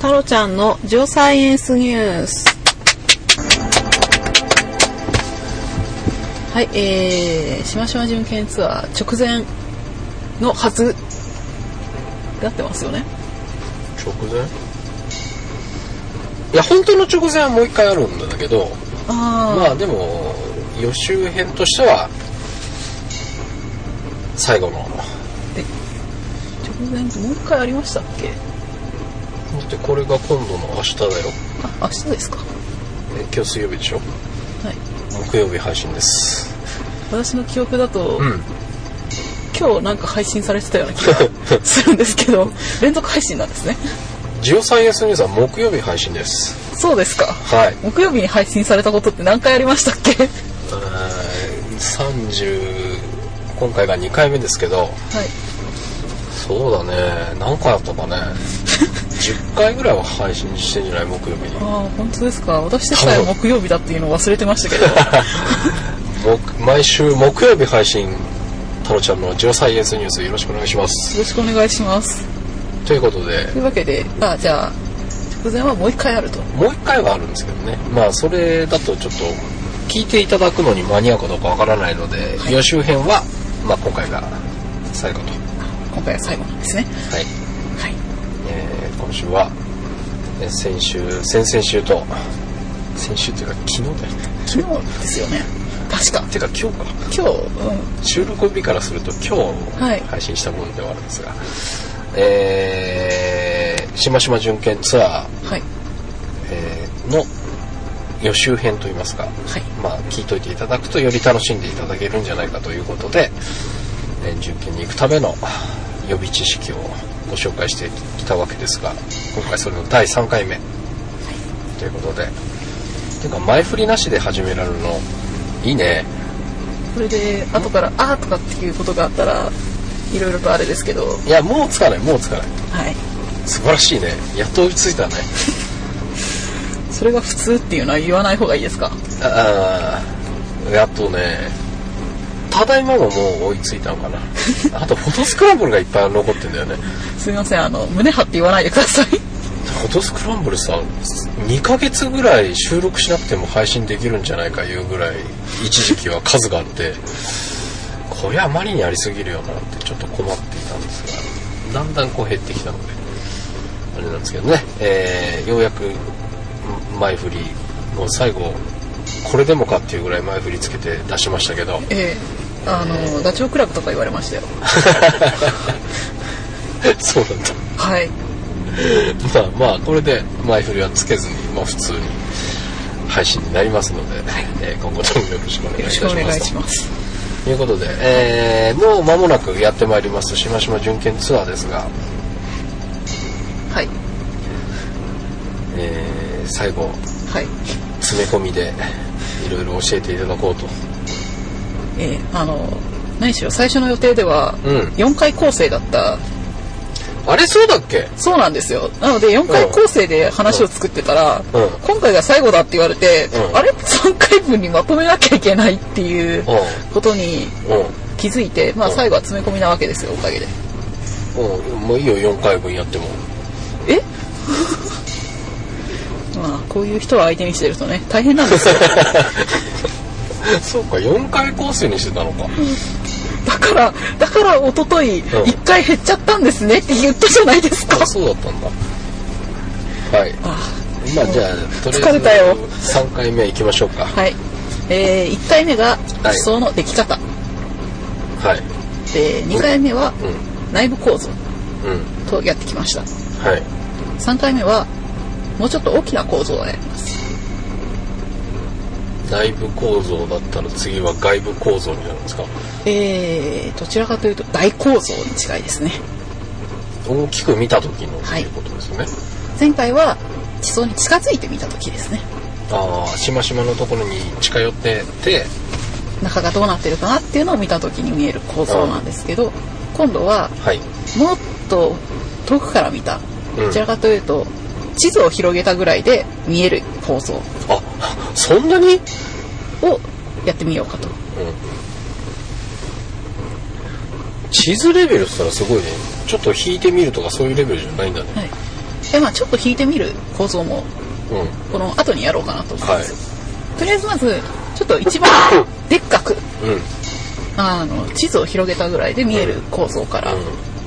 タロちゃんのジオサイエンスニュース。はい、しましま巡検ツアー直前のはずやってますよね。 直前？いや本当の直前はもう一回あるんだけど、まあでも予習編としては最後の。 直前もう一回ありましたっけ？ だってこれが今度の明日だよ。 あ、明日ですか。 今日水曜日でしょ。 はい。 木曜日配信です。 私の記憶だと、今日なんか配信されてたような気がするんですけど連続配信なんですね。 ジオサイエンスニュースは木曜日配信です。 そうですか。 はい。 木曜日に配信されたことって何回ありましたっけ ？30今回が2回目ですけど、はい、そうだね、何回あったかね10回ぐらいは配信してんじゃない、木曜日に。 ああ、本当ですか。私でさえ木曜日だっていうのを忘れてましたけど毎週木曜日配信、タロちゃんのジオサイエンスニュースよろしくお願いします。 よろしくお願いします。 ということで、 というわけで、じゃあ直前はもう一回あると。 もう一回はあるんですけどね、まあそれだとちょっと聞いていただくのに間に合うかどうかわからないので、はい、予習編は、まあ、今回が最後と。 今回は最後なんですね。 はい、 はい。 今週は先々週と先週っていうか昨日だよね。 昨日ですよね、確か。 てか今日か。 今日、 収録日からすると今日配信したものではあるんですが、しましま巡検ツアー、の予習編といいますか、まあ聞いといていただくとより楽しんでいただけるんじゃないかということで、巡検に行くための予備知識をご紹介してきたわけですが、今回それの第3回目、ということで、てか前振りなしで始められるのいいね。 これで後からとかっていうことがあったらいろいろとあれですけど、 いやもうつかない。はい。素晴らしいね。やっと追いついたね。 それが普通っていうのは言わない方がいいですか？ やっとね。ただいまももう追いついたのかな。あとフォトスクランブルがいっぱい残ってんだよね。すみません、胸張って言わないでください。 フォトスクランブルさ、2ヶ月ぐらい収録しなくても配信できるんじゃないかいうぐらい一時期は数があってこれあまりにありすぎるよなってちょっと困っていたんですが、だんだんこう減ってきたのであれなんですけどね、ようやく前振りもう最後これでもかっていうぐらい前振りつけて出しましたけど、 ダチョウ倶楽部とか言われましたよ。 そうなんだ。 はい。 まあこれで前振りはつけずに、まあ、普通に配信になりますので、今後ともよろしくお願いいたします。よろしくお願いします。ということで、もう間もなくやってまいりますしましま巡検ツアーですが、 はい。 最後、詰め込みでいろいろ教えていただこうと。 何しろ最初の予定では4回構成だった。 あれそうだっけ？ そうなんですよ。なので4回構成で話を作ってたら、今回が最後だって言われて、あれ3回分にまとめなきゃいけないっていうことに気づいて、まあ最後は詰め込みなわけですよ、おかげで。 もういいよ、4回分やっても。 まあこういう人を相手にしてるとね、大変なんですよ。 そうか、4回構成にしてたのか。 だから一昨日1回減っちゃったんですねって言ったじゃないですか。 そうだったんだ。はい。まあじゃあとりあえず疲れたよ。 3回目行きましょうか。 はい。1回目が地層のでき方。 はい。 で2回目は内部構造とやってきました。 はい。 3回目はもうちょっと大きな構造をやります。 内部構造だったら次は外部構造になるんですか？ どちらかというと大構造に近いですね。 大きく見た時のということですね。 前回は地層に近づいてみた時ですね。 しましまのところに近寄ってて中がどうなってるかなっていうのを見た時に見える構造なんですけど、今度はもっと遠くから見た、どちらかというと地図を広げたぐらいで見える構造。 そんなにをやってみようかと。 地図レベルって言ったらすごいね。ちょっと引いてみるとかそういうレベルじゃないんだね。 まあちょっと引いてみる構造も、この後にやろうかなと思います。とりあえずまずちょっと一番でっかく、地図を広げたぐらいで見える構造から、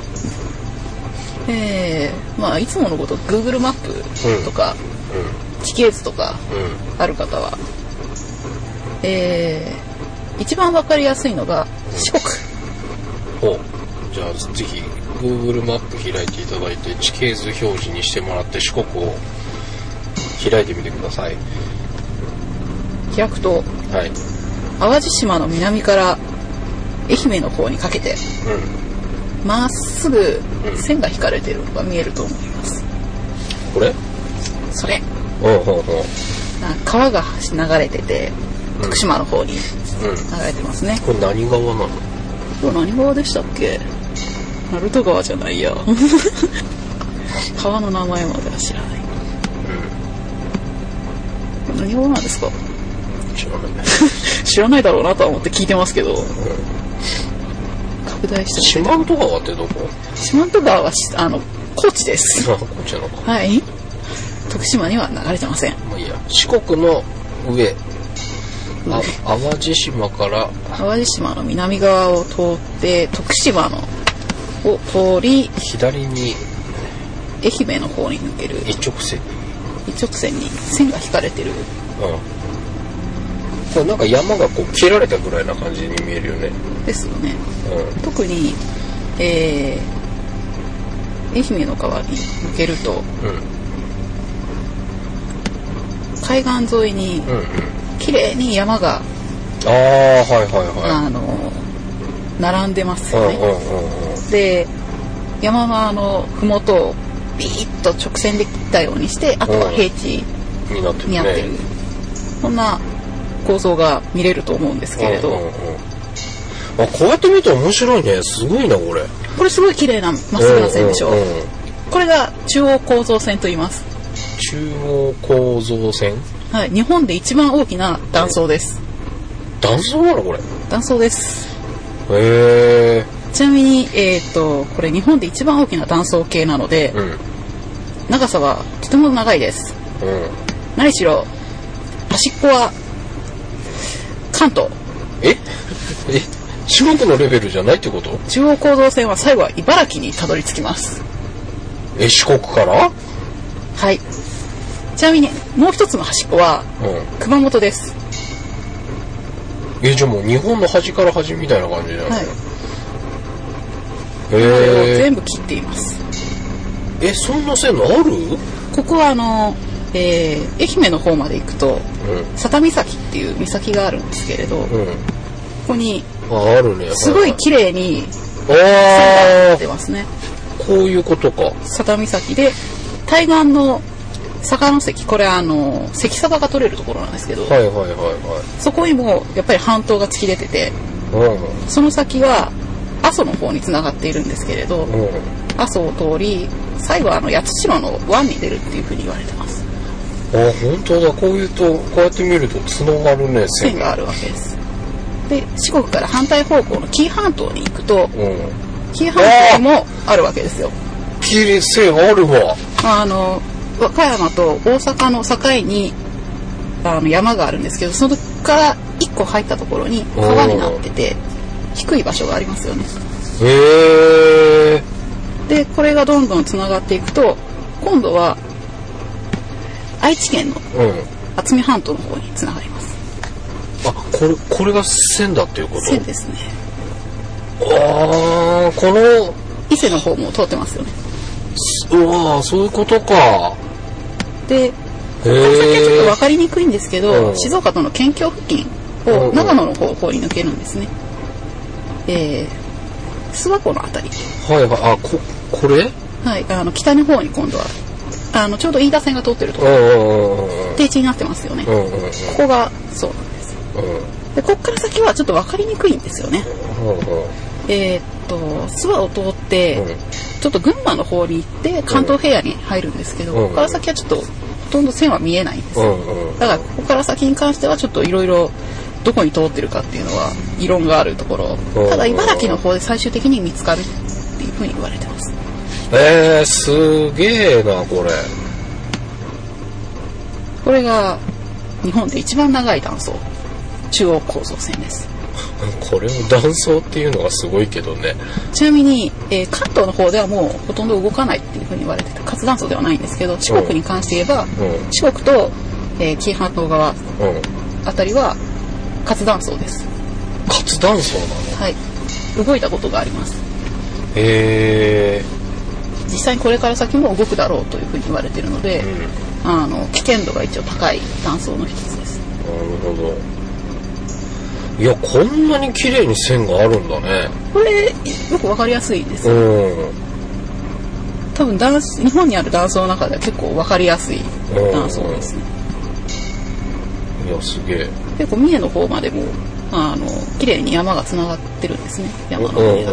まあいつものこと Google マップとか、地形図とかある方は、一番わかりやすいのが四国。 じゃあぜひ Google マップ開いていただいて地形図表示にしてもらって四国を開いてみてください。 開くと、淡路島の南から愛媛の方にかけて、まっすぐ線が引かれているのが見えると思います。 これ？ それ。川が流れてて、徳島の方に流れてますね。 これ何川なの？ これ何川でしたっけ？鳴門川じゃないや。川の名前までは知らない。何川なんですか？ 知らない。 知らないだろうなとは思って聞いてますけど。拡大して四万十川ってどこ？ 四万十川は高知です。 高知なのか。 はい。徳島には流れてません。 まあいいや。四国の上。淡路島から淡路島の南側を通って徳島のを通り左に愛媛の方に抜ける一直線に線が引かれてる。 これなんか山がこう切られたぐらいな感じに見えるよね。 ですよね。特に、愛媛の川に抜けると、海岸沿いに綺麗に山が並んでますよね。で山のふもとをビーッと直線で切ったようにして、あとは平地になってる、そんな構造が見れると思うんですけれど、 こうやって見ると面白いね。すごいなこれ。 これすごい綺麗なまっすぐな線でしょ。これが中央構造線と言います。 中央構造線。 はい、日本で一番大きな断層です。 断層なのこれ？ 断層です。 ちなみに、これ日本で一番大きな断層系なので、長さはとても長いです。何しろ端っこは関東。 四国のレベルじゃないってこと？ 中央構造線は最後は茨城にたどり着きます。 四国から？ はい。ちなみにもう一つの端っこは熊本です。 じゃあもう日本の端から端みたいな感じじゃないですか。 これを全部切っています。 そんな線ある？ ここは愛媛の方まで行くと、佐多岬っていう岬があるんですけれど、ここにあるね。 すごい綺麗に線が出ますね。 こういうことか。 佐多岬で対岸の坂関、これ関坂が取れるところなんですけど、そこにもやっぱり半島が突き出てて、その先は阿蘇の方に繋がっているんですけれど、阿蘇を通り最後は八代の湾に出るっていうふうに言われてます。 本当だ。こうやって見ると繋がるね。 線があるわけです。で四国から反対方向の紀伊半島に行くと、紀伊半島もあるわけですよ。 綺麗線あるわ。 和歌山と大阪の境に山があるんですけど、そこから一個入ったところに川になってて低い場所がありますよね。でこれがどんどんつながっていくと、今度は愛知県の渥美半島の方につながります。 これが線だっていうこと？ 線ですね。 この伊勢の方も通ってますよね。 そういうことか。 でここから先はちょっと分かりにくいんですけど、静岡との県境付近を長野の方向に抜けるんですね。諏訪湖のあたり。 これ？ はい、北の方に今度はちょうど飯田線が通ってるところ、低地になってますよね。ここがそうなんです。でここから先はちょっと分かりにくいんですよね。諏訪を通ってちょっと群馬の方に行って関東平野に入るんですけど、ここから先はちょっとほとんど線は見えないんですよ。だからここから先に関してはちょっといろいろどこに通ってるかっていうのは異論があるところ。ただ茨城の方で最終的に見つかるっていうふうに言われてます。 すげえなこれ。 これが日本で一番長い断層、中央構造線です。 これを断層っていうのがすごいけどね。 ちなみに、関東の方ではもうほとんど動かないっていうふうに言われてて、活断層ではないんですけど、四国に関して言えば、四国と、紀伊半島側あたりは活断層です。 活断層なの？ はい、動いたことがあります。実際にこれから先も動くだろうというふうに言われているので、危険度が一応高い断層の一つです。 なるほど。いや、こんなに綺麗に線があるんだね。 これよくわかりやすいです。多分日本にある断層の中では結構わかりやすい断層ですね。 いや、すげえ。 結構三重の方までも綺麗に山がつながってるんですね。山の上が。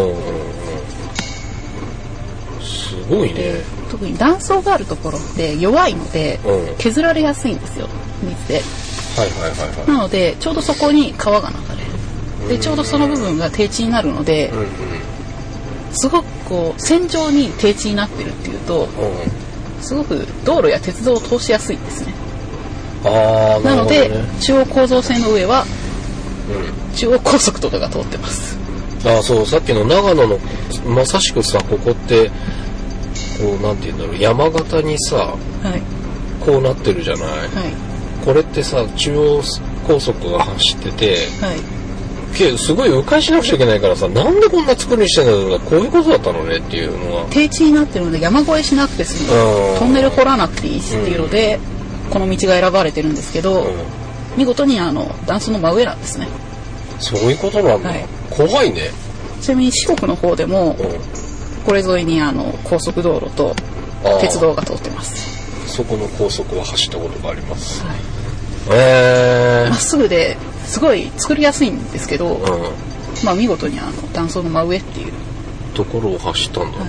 すごいね。 特に断層があるところって弱いので、削られやすいんですよ、水で。なのでちょうどそこに川が流れる。でちょうどその部分が低地になるので、すごくこう線状に低地になってるっていうと、すごく道路や鉄道を通しやすいんですね。なので中央構造線の上は、中央高速とかが通ってます。 そう、さっきの長野のまさしくさ、ここってこうなんて言うんだろう、山形にさ、こうなってるじゃない。これってさ、中央高速が走ってて、すごい迂回しなくちゃいけないからさ、なんでこんな作りにしてんだろう、こういうことだったのねっていうのは。 低地になってるので山越えしなくて済む、トンネル掘らなくていいしっていうので、この道が選ばれてるんですけど、見事に断層の真上なんですね。 そういうことなんだ。怖いね。 ちなみに四国の方でも、これ沿いに高速道路と鉄道が通ってます。 そこの高速は走ったことがあります。 まっすぐですごい作りやすいんですけど、見事に断層の真上っていうところを走ったんだ。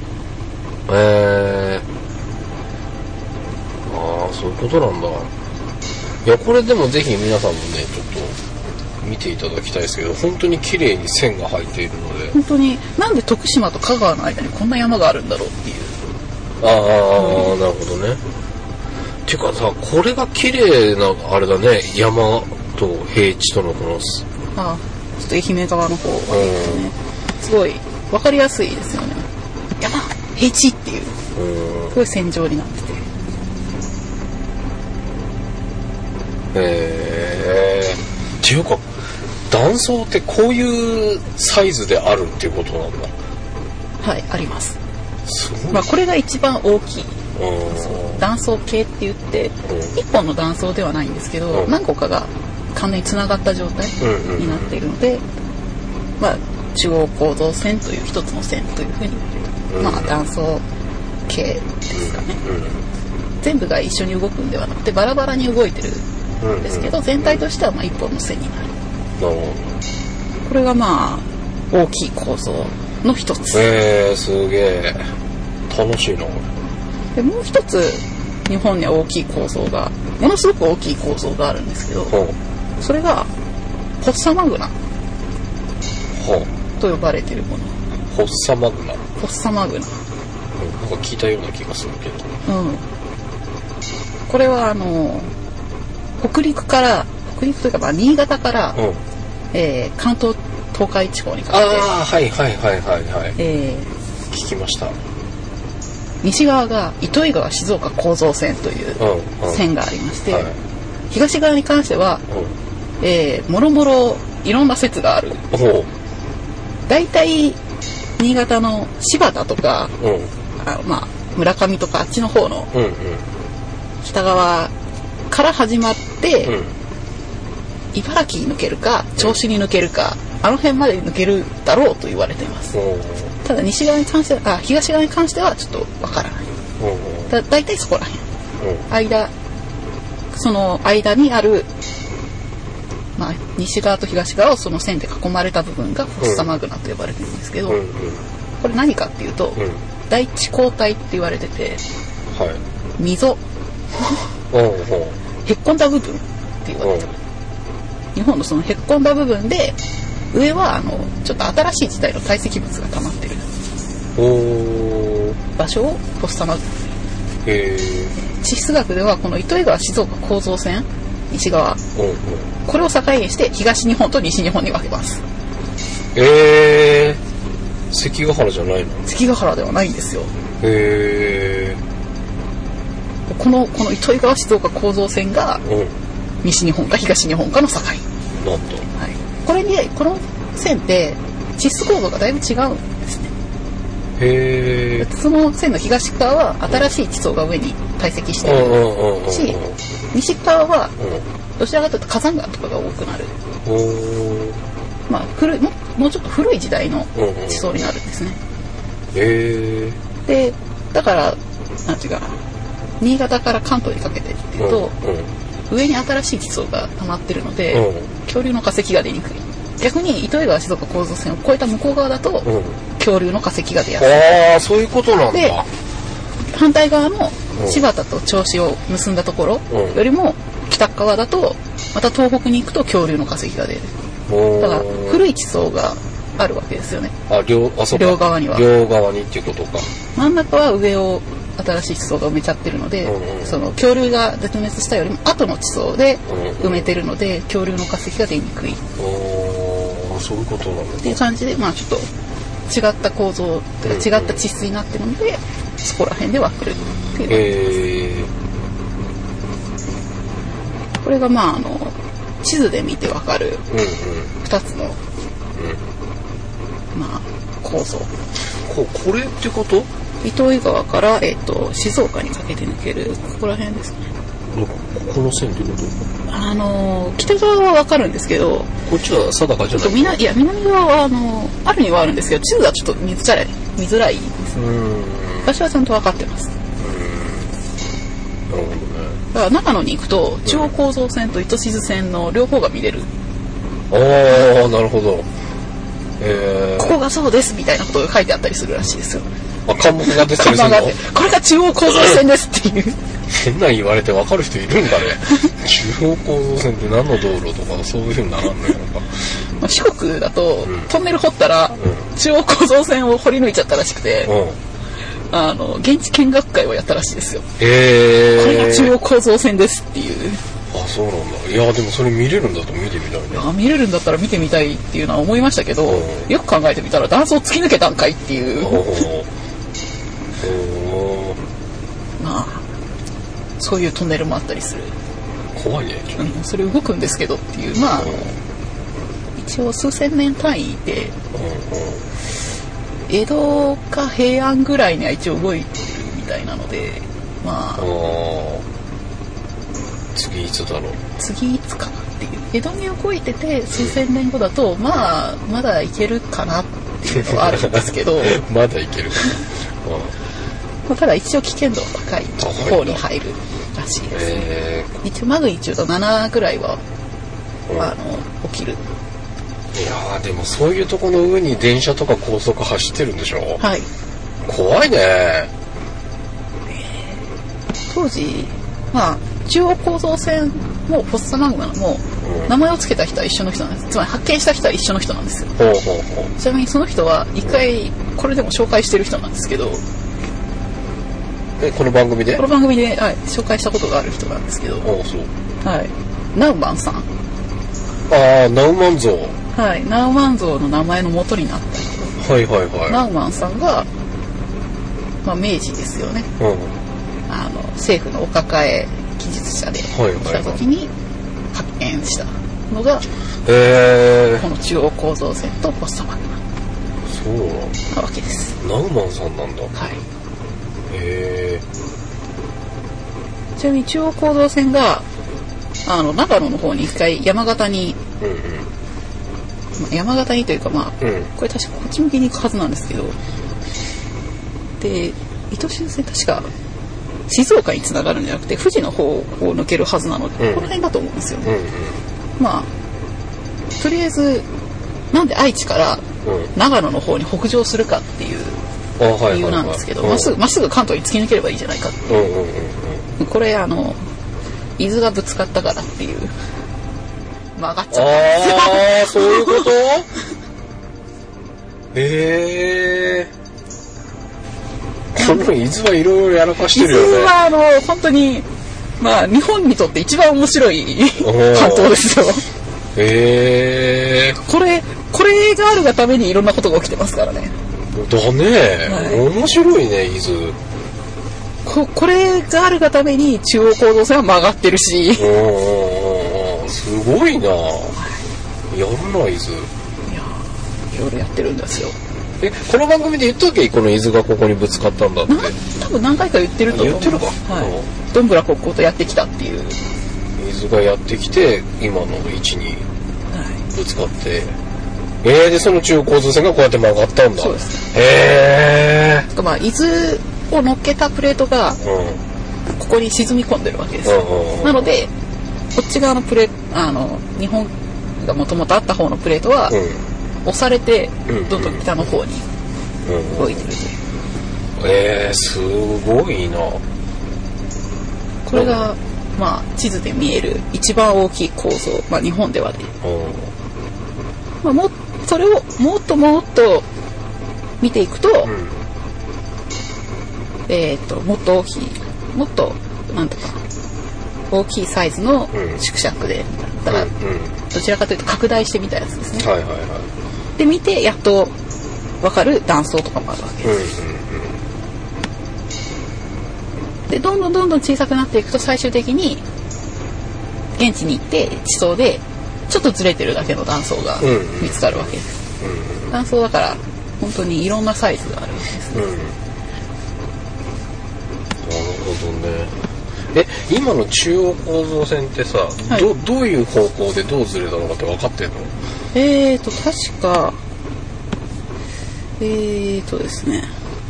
そういうことなんだ。いや、これでもぜひ皆さんもね、ちょっと見ていただきたいですけど、本当に綺麗に線が入っているので。 本当になんで徳島と香川の間にこんな山があるんだろうっていう。 なるほどね。っていうかさ、これが綺麗なあれだね、山と平地とのこのちょっと愛媛側の方はね、すごい分かりやすいですよね。山、平地っていう、すごい線状になってて。 っていうか、断層ってこういうサイズであるっていうことなんだ。 はい、あります。これが一番大きい。断層系って言って、一本の断層ではないんですけど、何個かが完全につながった状態になっているので、中央構造線という一つの線というふうに言われる、断層系ですかね。全部が一緒に動くんではなくてバラバラに動いてるんですけど、全体としては一本の線になる。これが大きい構造の一つ。 すげえ楽しいな。 でもう一つ日本には大きい構造が、ものすごく大きい構造があるんですけど、それがフォッサマグナと呼ばれているもの。 フォッサマグナ。 フォッサマグナ。 なんか聞いたような気がするけど。 これは北陸というか新潟から、関東東海地方にかけて。 聞きました。 西側が糸魚川静岡構造線という線がありまして、東側に関しては、もろもろいろんな説がある。だいたい新潟の柴田とか、村上とかあっちの方の北側から始まって、茨城に抜けるか銚子に抜けるか、あの辺まで抜けるだろうと言われています。ただ東側に関してはちょっとわからない。だいたいそこら辺、その間にある、西側と東側をその線で囲まれた部分がフォッサマグナと呼ばれてるんですけど、これ何かっていうと、大地溝帯って言われてて、溝へっこんだ部分って言われてる。日本のそのへっこんだ部分で、上はちょっと新しい時代の堆積物が溜まってる。 場所をフォッサマグナ。地質学ではこの糸魚川静岡構造線西側、これを境にして東日本と西日本に分けます。 関ヶ原じゃないの？ 関ヶ原ではないんですよ。この糸魚川静岡構造線が西日本か東日本かの境。なんと、 はい、この線って地質構造がだいぶ違うんですね。その線の東側は新しい地層が上に堆積しているし、西側はどちらかというと火山岩とかが多くなる。まあもうちょっと古い時代の地層になるんですね。でだからなんていうかな、新潟から関東にかけてっていうと、上に新しい地層が溜まってるので、恐竜の化石が出にくい。逆に糸魚川静岡構造線を越えた向こう側だと、恐竜の化石が出やすい。 そういうことなんだ。 で反対側の柴田と銚子を結んだところよりも北側だとまた東北に行くと恐竜の化石が出る。だから古い地層があるわけですよね。両側には。 両側にっていうことか。 真ん中は上を新しい地層が埋めちゃってるので、その恐竜が絶滅したよりも後の地層で埋めてるので、恐竜の化石が出にくい。 そういうことなんだ。 っていう感じで、まあちょっと違った構造、違った地質になってるので、そこら辺で分けるっていう。これがまあ地図で見て分かる2つの、まあ構造。 これってこと？ 糸魚川から、静岡にかけて抜けるここら辺ですね。 この線ってこと？ 北側は分かるんですけど、 こっちは定かじゃない？ 南側はあるにはあるんですけど、地図はちょっと見づらいです。私はちゃんと分かってます。 なるほどね。 だから長野に行くと中央構造線と糸静線の両方が見れる。 なるほど。 ここがそうですみたいなことが書いてあったりするらしいですよ。 看板が出てるの？ これが中央構造線ですっていう。 変な言われて分かる人いるんだね。中央構造線って何の道路とかそういう風にならんのやろか。 四国だと、トンネル掘ったら、中央構造線を掘り抜いちゃったらしくて、現地見学会をやったらしいですよ。これが中央構造線ですっていう。 そうなんだ。いやでもそれ見れるんだと見てみたいね。 見れるんだったら見てみたいっていうのは思いましたけど、よく考えてみたら断層突き抜けたんかいっていう。まあそういうトンネルもあったりする。 怖いね。 それ動くんですけどっていう、まあ一応数千年単位で、江戸か平安ぐらいには一応動いてるみたいなので、まあ次いつだろう。 次いつかなっていう。江戸に動いてて数千年後だと、まあまだいけるかなっていうのはあるんですけどまだいけるかな。 ただ一応危険度は高い方に入るらしいですね。一応マグニチュード7ぐらいは、起きる。 いやでもそういうとこの上に電車とか高速走ってるんでしょ？ はい。 怖いね。 当時まあ中央構造線もフォッサマグナも名前を付けた人は一緒の人なんです。つまり発見した人は一緒の人なんですよ。ちなみにその人は一回これでも紹介してる人なんですけど。 この番組で？ この番組で、はい、紹介したことがある人なんですけど。 そう。 はい。ナウマンさん。 ナウマン像。 はい。ナウマン像の名前の元になった人。 はい。 ナウマンさんが、まあ明治ですよね。政府のお抱え技術者で来た時に発見したのが、この中央構造線とフォッサマグナ。 そうなわけです。 ナウマンさんなんだ。 はい。ちなみに中央構造線が長野の方に一回山形に、山形にというかまあ、これ確かこっち向きに行くはずなんですけど、で糸静線確か静岡に繋がるんじゃなくて富士の方を抜けるはずなので、この辺だと思うんですよね。まあとりあえずなんで愛知から長野の方に北上するかっていう理由なんですけど、まっすぐ関東に突き抜ければいいじゃないかっていう、これ伊豆がぶつかったからっていう曲がっちゃったんですよ。 そういうことその伊豆はいろいろやらかしてるよね。 伊豆は本当にまあ日本にとって一番面白い半島ですよ。これがあるがためにいろんなことが起きてますからね。 だね、はい、面白いね伊豆。 これがあるがために中央構造線は曲がってるし。 すごいな。やるな伊豆。いやいろいろやってるんですよ。 この番組で言ったっけ、この伊豆がここにぶつかったんだって。 多分何回か言ってると思う。 言ってるか。 はい。どんぶらこっことやってきたっていう。 伊豆がやってきて今の位置にぶつかって、でその中央構造線がこうやって曲がったんだ。 そうです。まあ伊豆を乗っけたプレートがここに沈み込んでるわけです。なのでこっち側のプレ日本がもともとあった方のプレートは押されてどんどん北の方に動いてるという。 すごいな。 これがまあ地図で見える一番大きい構造、まあ日本ではで、まあそれをもっと見ていくと、もっと大きい、もっとなんとか大きいサイズの縮尺で、だからどちらかというと拡大してみたやつですね。で見てやっと分かる断層とかもあるわけです。でどんどん小さくなっていくと最終的に現地に行って地層でちょっとずれてるだけの断層が見つかるわけです。断層だから本当にいろんなサイズがあるわけですね。 なるほどね。今の中央構造線ってさ、はい、どういう方向でどうずれたのかって分かってんの？ 確かですね、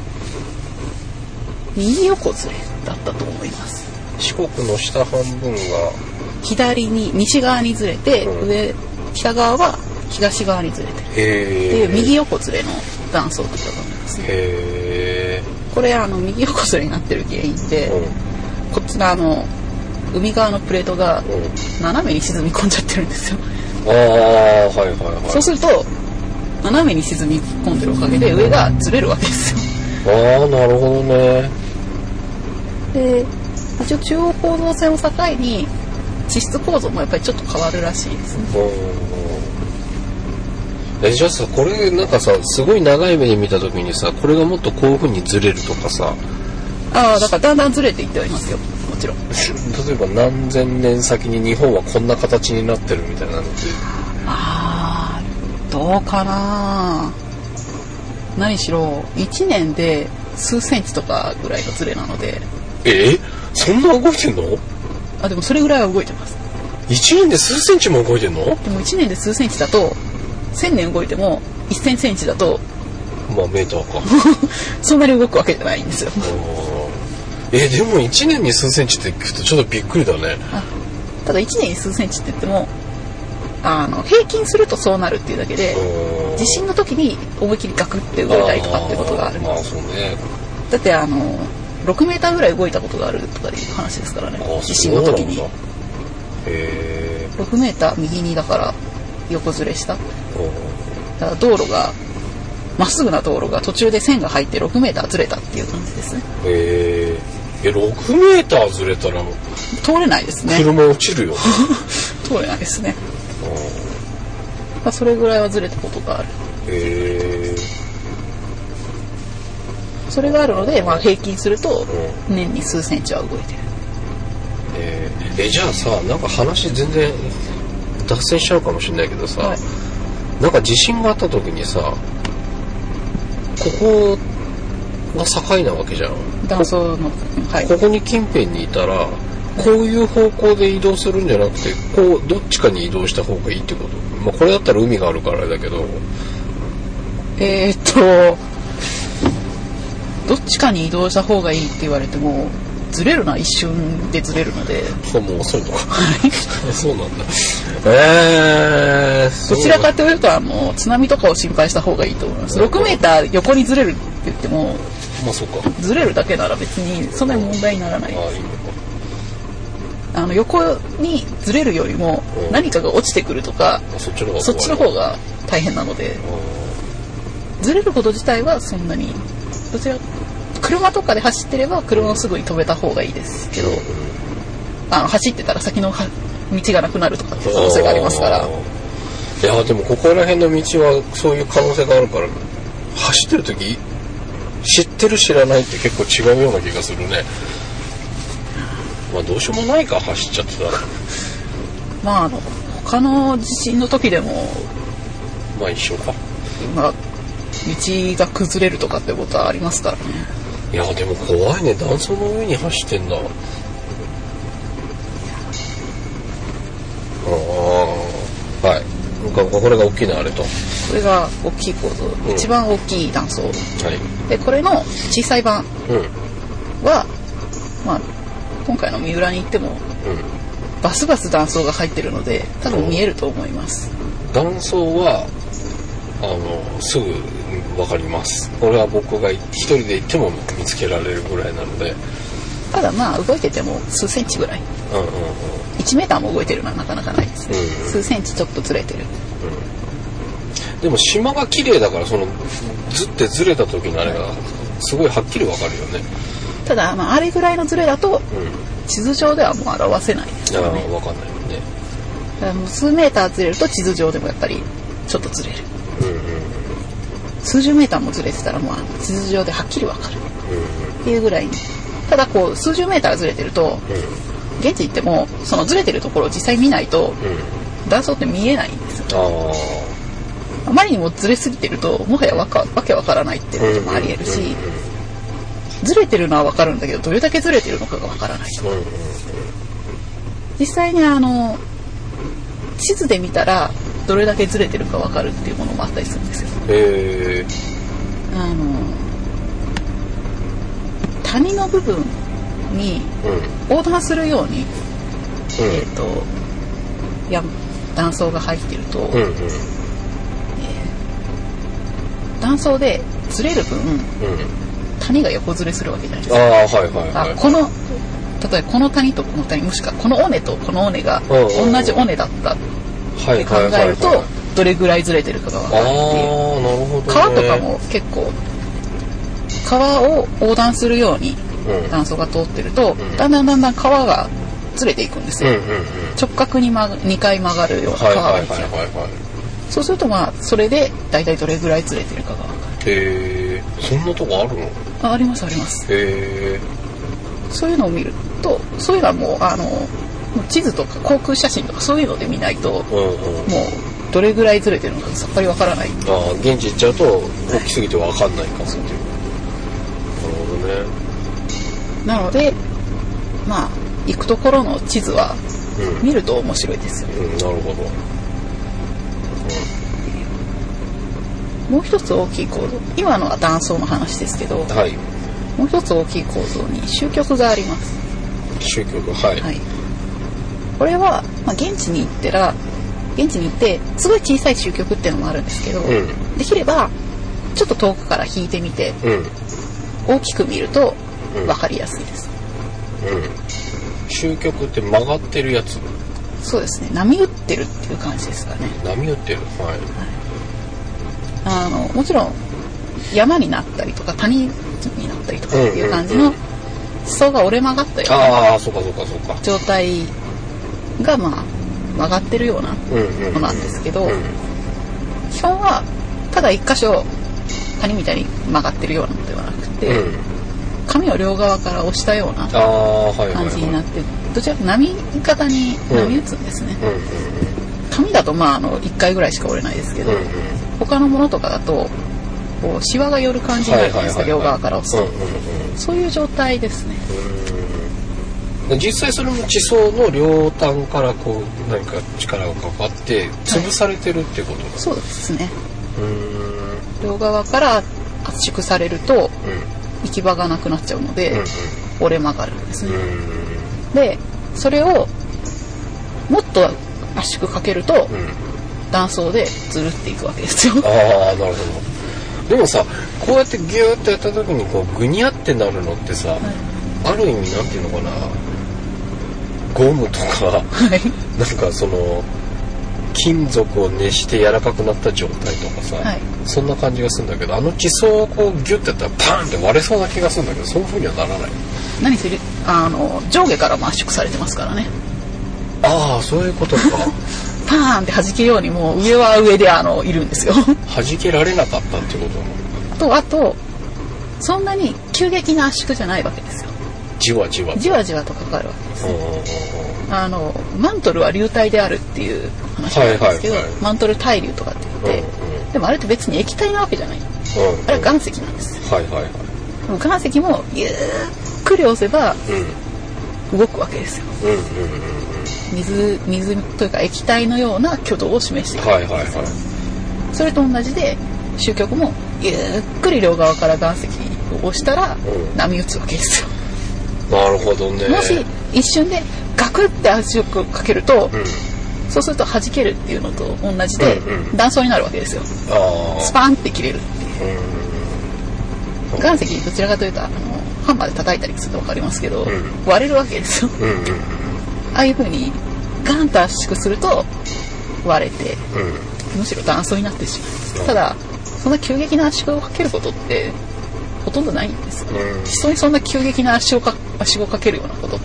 右横ずれだったと思います。 四国の下半分が左に西側にずれて、北側は東側にずれてるっていう右横ずれの断層って言ったと思いますね。これ右横ずれになってる原因で、こっちの海側のプレートが斜めに沈み込んじゃってるんですよ。そうすると斜めに沈み込んでるおかげで上がずれるわけですよ。 なるほどね。 で一応中央構造線を境に地質構造もやっぱりちょっと変わるらしいですね。 じゃあさ、これなんかさ、すごい長い目で見た時にさ、これがもっとこういう風にずれるとかさ、 だからだんだんずれていってはいますよ、もちろん。 例えば何千年先に日本はこんな形になってるみたいなのって、 どうかな。何しろ1年で数センチとかぐらいのずれなので。 そんな動いてんの？ でもそれぐらいは動いてます。 1年で数センチも動いてんの？でも1年で数センチだと1000年動いても1000センチだとまあメーターかそんなに動くわけじゃないんですよ。 でも1年に数センチって聞くとちょっとびっくりだね。 ただ1年に数センチって言っても平均するとそうなるっていうだけで、地震の時に思いっきりガクって動いたりとかってことがある。 そうね。 だって6メーターぐらい動いたことがあるとかいう話ですからね。地震の時に6メーター右にだから横ずれした。だから道路がまっすぐな道路が途中で線が入って6メーターずれたっていう感じですね。 6メーターずれたら通れないですね。 車落ちるよ通れないですね。それぐらいはずれたことがある。それがあるので、平均すると年に数センチは動いてる。 じゃあさ、なんか話全然脱線しちゃうかもしれないけどさ、なんか地震があった時にさ、ここが境なわけじゃん。 断層の、 ここに近辺にいたらこういう方向で移動するんじゃなくて、どっちかに移動した方がいいってこと？これだったら海があるからあれだけど。 どっちかに移動した方がいいって言われてもずれるのは一瞬でずれるので。 もう遅いのか。そうなんだ。 どちらかというと津波とかを心配した方がいいと思います。6メーター横にずれるって言っても、 そうか。 ずれるだけなら別にそんなに問題にならない。横にずれるよりも何かが落ちてくるとか、そっちの方が大変なので、ずれること自体はそんなにどちら比車とかで走ってれば車をすぐに止めた方がいいですけど、走ってたら先の道がなくなるとかっていう可能性がありますから。 いやでもここら辺の道はそういう可能性があるから、走ってる時知ってる知らないって結構違うような気がするね。まあどうしようもないか、走っちゃってたら。 まあ他の地震の時でもまあ一緒か。 まあ道が崩れるとかってことはありますからね。 いやでも怖いね、断層の上に走ってんだ。はい。これが大きなあれと。 これが大きい構造、一番大きい断層。はい。でこれの小さい版は、まあ今回の三浦に行っても、バスバス断層が入ってるので多分見えると思います。 断層はすぐ分かります。これは僕が一人で行っても見つけられるぐらいなので。 ただまあ動いてても数センチぐらい、1メーターも動いてるのはなかなかないですね、数センチちょっとずれてる、 でも島が綺麗だから、そのずってずれた時のあれがすごいはっきり分かるよね。 ただ、まあ、あれぐらいのずれだと、地図上ではもう表せないですよね。 分かんないよね。 だからもう数メーターずれると地図上でもやっぱりちょっとずれる、数十メーターもずれてたらもう地図上ではっきり分かる、っていうぐらいに。ただこう数十メーターずれてると、現地行ってもそのずれてるところを実際見ないと、断層って見えないんですよ。あまりにもずれすぎてるともはやわけわからないっていうこともあり得るし、ずれてるのはわかるんだけどどれだけずれてるのかがわからないと、実際に地図で見たらどれだけずれてるかわかるっていうものもあったりするんですよ。谷の部分に横断するように、断層が入っていると、断層でずれる分、谷が横ずれするわけじゃないですか。例えばこの谷とこの谷、もしくはこの尾根とこの尾根が同じ尾根だったって考えると、どれぐらいずれてるかが分かるっていう。川とかも結構川を横断するように断層が通ってると、だんだん川がずれていくんですよ、直角に2回曲がるような川がいて、そうするとまあそれで大体どれぐらいずれてるかが分かる。 そんなとこあるの？ ありますあります。そういうのを見ると、そういうのはもう地図とか航空写真とかそういうので見ないと、もうどれぐらいずれてるのかさっぱり分からない。 現地行っちゃうと大きすぎて分かんないかもっていう。なるほどね。 なのでまあ行くところの地図は見ると面白いですよ、 なるほど、 もう一つ大きい構造、今のは断層の話ですけど、もう一つ大きい構造に終局があります。 終局、 これは、まあ、現地に行ってすごい小さい終局っていうのもあるんですけど、できればちょっと遠くから引いてみて、大きく見ると分かりやすいです、 終局って曲がってるやつ？ そうですね、波打ってるっていう感じですかね。 波打ってる、 もちろん山になったりとか谷になったりとかっていう感じの地層が折れ曲がったような状態がまあ曲がってるようなものなんですけど、基本はただ一箇所谷みたいに曲がってるようなのではなくて、紙を両側から押したような感じになって、どちらか波型に波打つんですね。紙だとまあ1回ぐらいしか折れないですけど、他のものとかだとこうシワが寄る感じになるじゃないですか、両側から押すと、そういう状態ですね。 実際それも地層の両端からこう何か力がかかって潰されてるってことですか？ そうですね。両側から圧縮されると行き場がなくなっちゃうので折れ曲がるんですね。でそれをもっと圧縮かけると断層でずるっていくわけですよ。 なるほど。でもさ、こうやってギューッとやった時にこうグニャってなるのってさ、ある意味なんていうのかな、ゴムとか、なんかその金属を熱して柔らかくなった状態とかさ、 はい、 そんな感じがするんだけど、地層をこうギュッてやったらパーンって割れそうな気がするんだけど、そういう風にはならない。 何せ上下から圧縮されてますからね。 ああ、そういうことか。 パーンって弾けようにもう上は上でいるんですよ。 弾けられなかったってことなの？ あとそんなに急激な圧縮じゃないわけですよ。 じわじわとかかるわけです。マントルは流体であるっていう話なんですけど、マントル対流とかって言って、でもあれって別に液体なわけじゃない。あれは岩石なんです。岩石もゆっくり押せば動くわけですよ。水というか液体のような挙動を示しているわけですよ。それと同じで終局もゆっくり両側から岩石を押したら波打つわけですよ。 なるほどね。 もし一瞬でガクって圧力をかけると、そうすると弾けるっていうのと同じで断層になるわけですよ。スパンって切れるっていう。岩石どちらかというとハンマーで叩いたりすると分かりますけど、割れるわけですよ。ああいう風にガンと圧縮すると割れて、むしろ断層になってしまう。ただそんな急激な圧縮をかけることってほとんどないんですよね。地層にそんな急激な圧縮をかけるようなことって、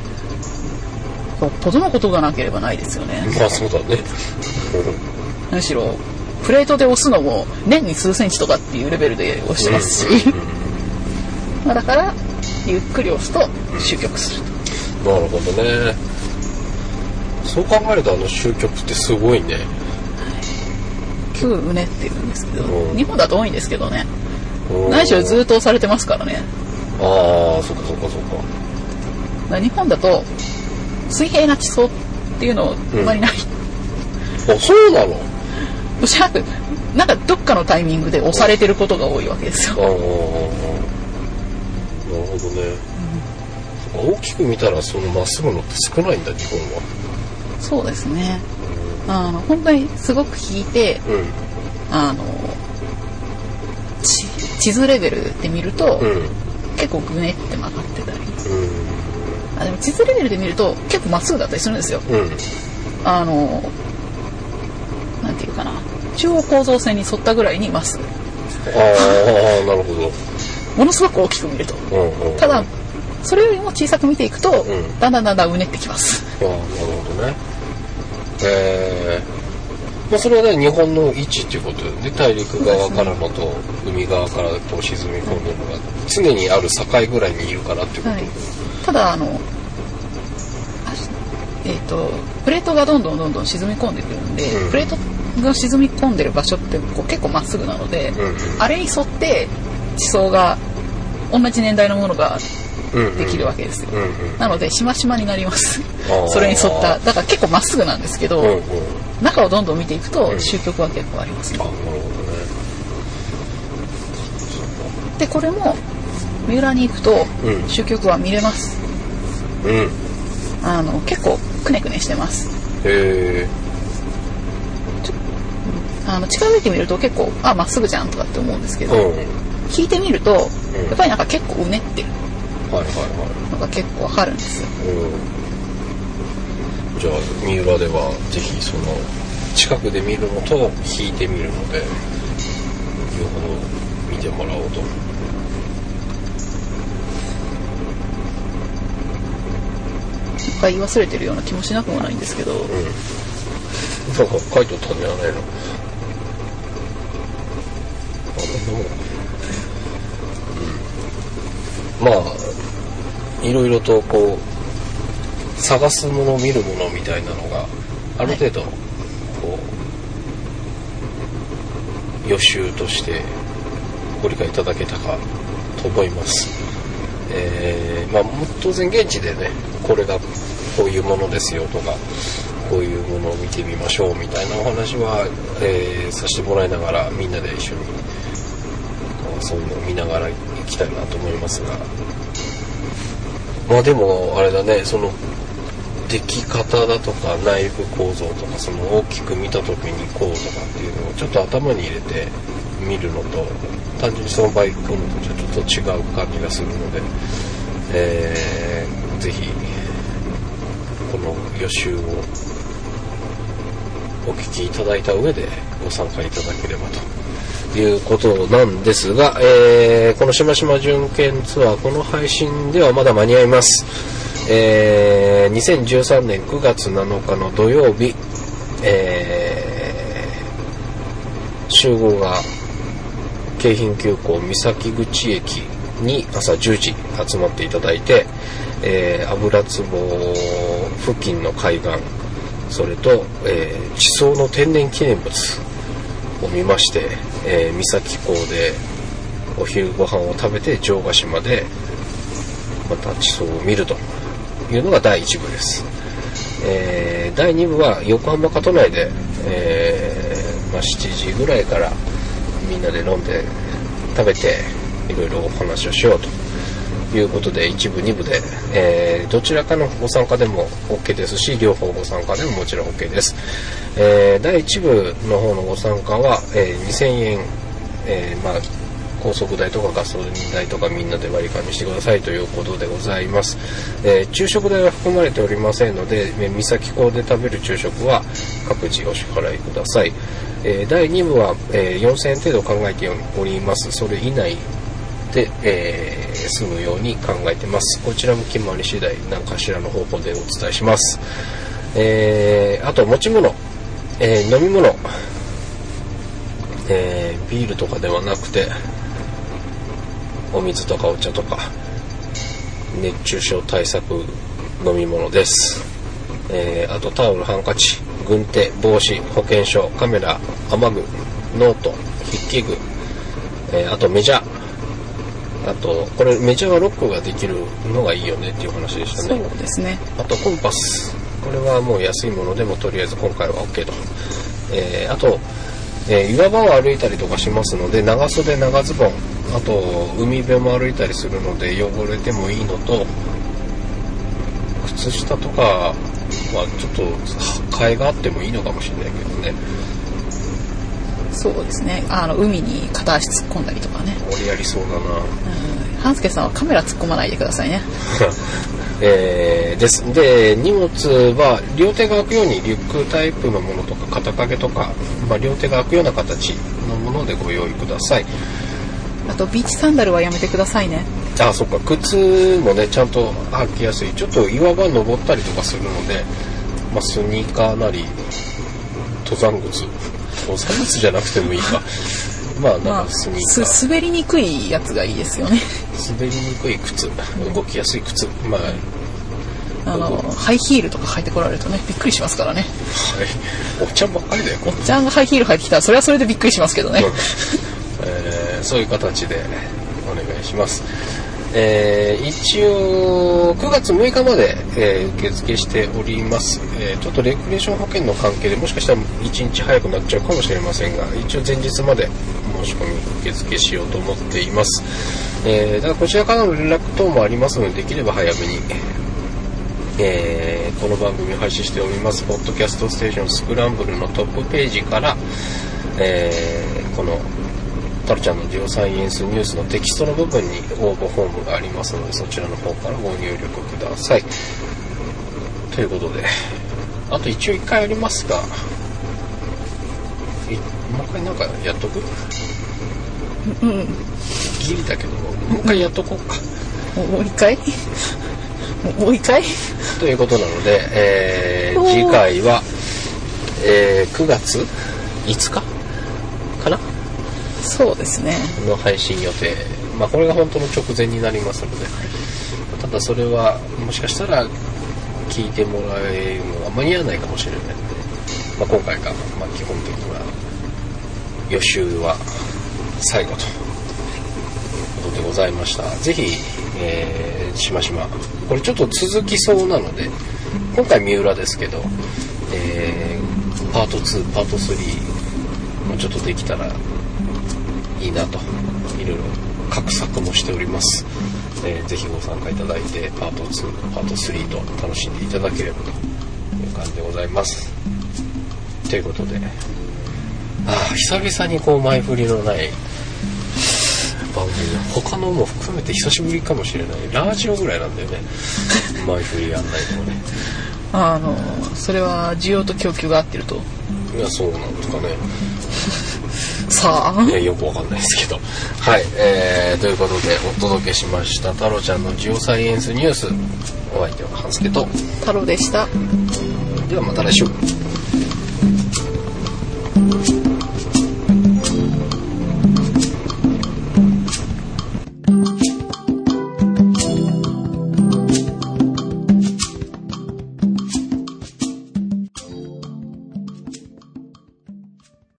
ほどのことがなければないですよね。 まあそうだね。 むしろプレートで押すのも年に数センチとかっていうレベルで押してますし、だからゆっくり押すと終局すると。 なるほどね。そう考えると終局ってすごいね。 うねってるんですけど、日本だと多いんですけどね。何しろずっと押されてますからね。 ああ、そっか。 日本だと水平な地層っていうのあんまりない。 あ、そうなの？ おそらくなんかどっかのタイミングで押されてることが多いわけですよ。 なるほどね。大きく見たらそのまっすぐのって少ないんだ、日本は。 そうですね。本当にすごく引いて、地図レベルで見ると、結構ぐねって曲がってたり、でも地図レベルで見ると結構まっすぐだったりするんですよ。なんていうかな、中央構造線に沿ったぐらいにまっすぐ。 ああ、なるほど。 ものすごく大きく見ると、ただそれよりも小さく見ていくと、だんだんうねってきます。 なるほどね。それはね、日本の位置っていうことで、大陸側からのと海側からこう沈み込んでるのが常にある境ぐらいにいるからっていうこと、 ただプレートがどんどん沈み込んでくるんで、プレートが沈み込んでる場所ってこう結構まっすぐなので、あれに沿って地層が同じ年代のものができるわけですよ。なのでしましまになります。それに沿った、だから結構まっすぐなんですけど、中をどんどん見ていくと終局は結構ありますね。でこれも三浦に行くと終局は見れます。結構くねくねしてます。近づいてみると結構まっすぐじゃんとかって思うんですけど、引いてみるとやっぱりなんか結構うねってるのが結構わかるんですよ。 じゃあ三浦ではぜひその近くで見るのと引いてみるので両方見てもらおうと。 一回言い忘れてるような気もしなくもないんですけど、 なんか書いとったんじゃないの？まあいろいろとこう探すもの見るものみたいなのがある程度こう予習としてご理解いただけたかと思います。当然現地でねこれがこういうものですよとかこういうものを見てみましょうみたいなお話は、させてもらいながらみんなで一緒にそういうのを見ながら行きたいなと思いますが、でもあれだね、その出来方だとか内部構造とかその大きく見た時にこうとかっていうのをちょっと頭に入れて見るのと単純にそのバイクのとちょっと違う感じがするので、ぜひこの予習をお聞きいただいた上でご参加いただければということなんですが、このしましま巡検ツアー、この配信ではまだ間に合います。2013年9月7日の土曜日、集合が京浜急行三崎口駅に朝10時集まっていただいて、油壺付近の海岸、それと、地層の天然記念物を見まして、三崎港でお昼ご飯を食べて城ヶ島でまた地層を見るというのが第1部です。第2部は横浜か都内で、7時ぐらいからみんなで飲んで食べていろいろお話をしようということで、1部2部で、どちらかのご参加でも OK ですし、両方ご参加でももちろん OK です。第1部の方のご参加は、2000円、高速代とかガソリン代とかみんなで割り勘にしてくださいということでございます。昼食代は含まれておりませんので、三崎港で食べる昼食は各自お支払いください。第2部は、4000円程度考えております。それ以内で、済むように考えてます。こちらも決まり次第何かしらの方法でお伝えします。あと持ち物、飲み物、ビールとかではなくてお水とかお茶とか熱中症対策飲み物です。あとタオル、ハンカチ、軍手、帽子、保険証、カメラ、雨具、ノート、筆記具、あとメジャー、あとこれメジャーはロックができるのがいいよねっていう話でしたね。 そうですね。 あとコンパス、これはもう安いものでもとりあえず今回は OK と。あと、岩場を歩いたりとかしますので、長袖長ズボン、あと海辺も歩いたりするので汚れてもいいのと、靴下とかはちょっと替えがあってもいいのかもしれないけどね。 そうですね。海に片足突っ込んだりとかね。 俺やりそうだな。 半助さんはカメラ突っ込まないでくださいね。 です。で、荷物は両手が開くようにリュックタイプのものとか肩掛けとか、両手が開くような形のものでご用意ください。 あとビーチサンダルはやめてくださいね。 あ、そっか。靴もねちゃんと履きやすい。ちょっと岩場登ったりとかするので、スニーカーなり登山靴じゃなくてもいいか。なんかスニーカー、 滑りにくいやつがいいですよね。 滑りにくい靴、動きやすい靴、 ハイヒールとか履いてこられるとねびっくりしますからね。 はい、おっちゃんばっかりだよ。 おっちゃんがハイヒール履いてきたらそれはそれでびっくりしますけどね。 そういう形でお願いします。一応9月6日まで、受付しております。ちょっとレクリエーション保険の関係でもしかしたら1日早くなっちゃうかもしれませんが、一応前日まで申し込み受付しようと思っています。だからこちらからの連絡等もありますので、できれば早めに、この番組を配信しておりますポッドキャストステーションスクランブルのトップページから、このタルちゃんのジオサイエンスニュースのテキストの部分に応募フォームがありますので、そちらの方からご入力ください。ということで、あと一応1回やりますが、もう一回なんかやっとく？ギリだけどもう一回やっとこうか。 もう一回もう一回ということなので、次回は、9月5日かな。 そうですね。 の配信予定。これが本当の直前になりますので、ただそれはもしかしたら聞いてもらえるのが間に合わないかもしれないので、今回が基本的な予習は最後ということでございました。ぜひ、しましまこれちょっと続きそうなので、今回三浦ですけど、パート2パート3もちょっとできたらいいなと、いろいろ画策もしております。ぜひご参加いただいてパート2パート3と楽しんでいただければという感じでございます。ということで、久々に前振りのない番組、他のも含めて久しぶりかもしれない。ラジオぐらいなんだよね。前振りやんないのもね。 それは需要と供給が合ってるといや、そうなんですかね。 さあ。 よくわかんないですけど。はい。ということで、お届けしました、太郎ちゃんのジオサイエンスニュース。お相手は半助と太郎でした。 ではまた来週。